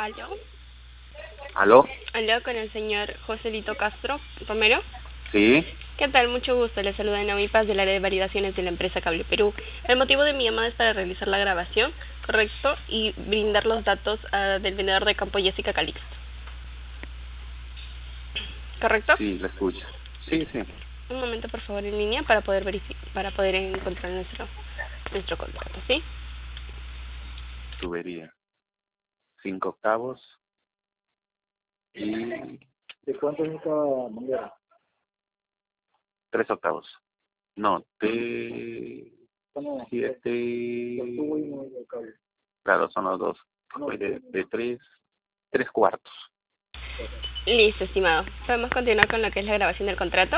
¿Aló? ¿Aló? ¿Aló con el señor Joselito Castro Romero? Sí. ¿Qué tal? Mucho gusto. Le saluda Naomi Paz del área de validaciones de la empresa Cable Perú. El motivo de mi llamada es para realizar la grabación, ¿correcto? Y brindar los datos del vendedor de campo Jessica Calixto. ¿Correcto? Sí, la escucho. Sí, sí. Un momento, por favor, en línea para poder para poder encontrar nuestro contrato, ¿sí? Tubería. 5 octavos. Y ¿De cuánto es cada manguera? 3 octavos. No, de No, los 7. tubos y no el cable. Claro, son los dos. Fue de 3 cuartos. Listo, estimado. ¿Podemos continuar con lo que es la grabación del contrato?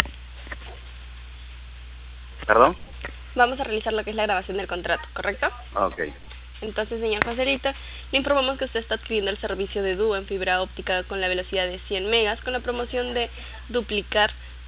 ¿Perdón? Vamos a realizar lo que es la grabación del contrato, ¿correcto? Ok. Entonces, señor Joselito, le informamos que usted está adquiriendo el servicio de DU en fibra óptica con la velocidad de 100 megas con la promoción de duplicar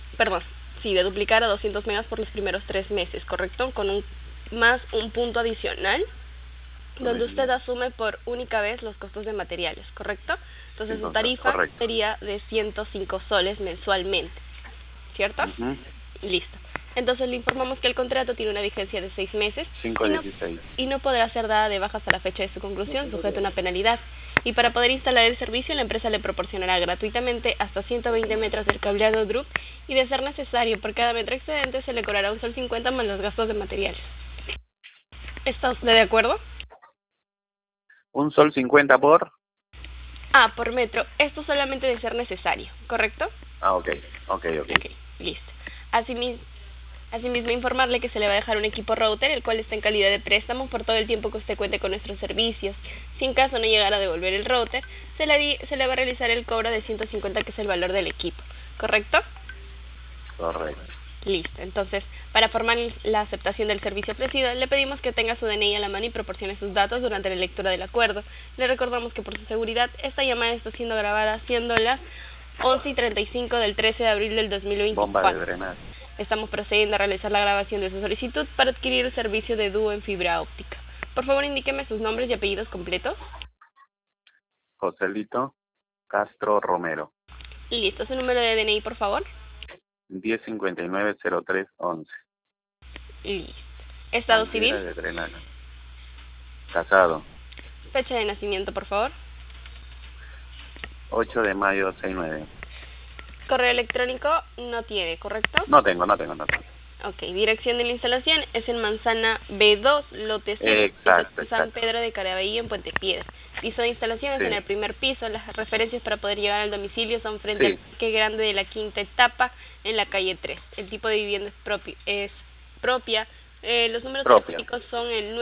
a 200 megas por los primeros 3 meses, ¿correcto? Con un punto adicional donde usted asume por única vez los costos de materiales, ¿correcto? Entonces, su tarifa correcto. sería de 105 soles mensualmente, ¿cierto? Listo. Entonces le informamos que el contrato tiene una vigencia de 6 meses 5.16. y no podrá ser dada de baja hasta la fecha de su conclusión, sujeto a una penalidad. Y para poder instalar el servicio, la empresa le proporcionará gratuitamente hasta 120 metros del cableado DRUP y, de ser necesario, por cada metro excedente se le cobrará un sol 50 más los gastos de materiales. ¿Está usted de acuerdo? Un sol 50 por. Por metro. Esto solamente de ser necesario, ¿correcto? Ok, listo. Asimismo, informarle que se le va a dejar un equipo router, el cual está en calidad de préstamo por todo el tiempo que usted cuente con nuestros servicios. Si en caso no llegara a devolver el router, se le va a realizar el cobro de 150, que es el valor del equipo, ¿correcto? Correcto. Listo. Entonces, para formar la aceptación del servicio ofrecido, le pedimos que tenga su DNI a la mano y proporcione sus datos durante la lectura del acuerdo. Le recordamos que por su seguridad, esta llamada está siendo grabada siendo las 11:35 del 13 de abril del 2024. Bomba de drenaje. Estamos procediendo a realizar la grabación de su solicitud para adquirir el servicio de DU en fibra óptica. Por favor, indíqueme sus nombres y apellidos completos. Joselito Castro Romero. Listo. Su número de DNI, por favor. 1059-0311. Listo. Estado civil. De drenaje. Casado. Fecha de nacimiento, por favor. 8 de mayo 69. Correo electrónico no tiene, ¿correcto? No tengo. Ok, dirección de la instalación es en Manzana B2, lote 6, Exacto. San Pedro de Caraballo, en Puente Piedra. Piso de instalación es en el primer piso. Las referencias para poder llegar al domicilio son frente al Parque Grande de la quinta etapa, en la calle 3. El tipo de vivienda es propia. Los números telefónicos son el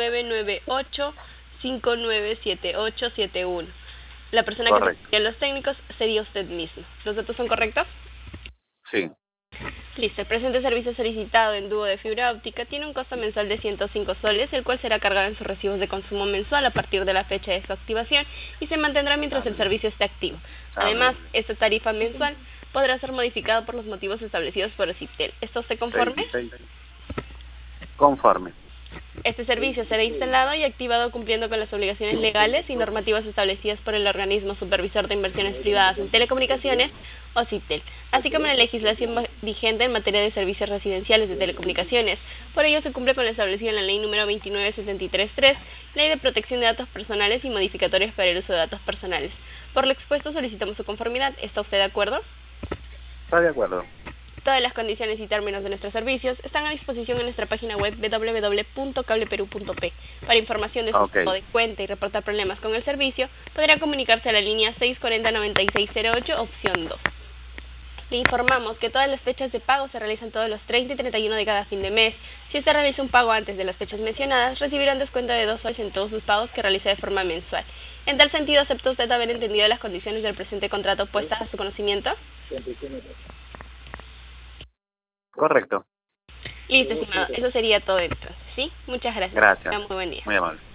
998-597871. La persona que tiene los técnicos sería usted mismo. ¿Los datos son correctos? Sí. Listo. El presente servicio solicitado en dúo de fibra óptica tiene un costo mensual de 105 soles, el cual será cargado en sus recibos de consumo mensual a partir de la fecha de su activación y se mantendrá mientras el servicio esté activo. Además, esta tarifa mensual podrá ser modificada por los motivos establecidos por OCIPTEL. ¿Está usted conforme? Conforme. Este servicio será instalado y activado cumpliendo con las obligaciones legales y normativas establecidas por el organismo supervisor de inversiones privadas en telecomunicaciones, OCIPTEL, así como la legislación vigente en materia de servicios residenciales de telecomunicaciones. Por ello, se cumple con lo establecido en la Ley número 29733, Ley de Protección de Datos Personales y modificatorios para el uso de datos personales. Por lo expuesto, solicitamos su conformidad. ¿Está usted de acuerdo? Está de acuerdo. Todas las condiciones y términos de nuestros servicios están a disposición en nuestra página web www.cableperu.p. Para información de su estado de cuenta y reportar problemas con el servicio, podrá comunicarse a la línea 640-9608, opción 2. Le informamos que todas las fechas de pago se realizan todos los 30 y 31 de cada fin de mes. Si usted realiza un pago antes de las fechas mencionadas, recibirá un descuento de 2 soles en todos sus pagos que realice de forma mensual. En tal sentido, ¿acepta usted haber entendido las condiciones del presente contrato puestas a su conocimiento? Correcto. Listo, estimado. Eso sería todo entonces, ¿sí? Muchas gracias. Gracias. Muy buen día. Muy amable.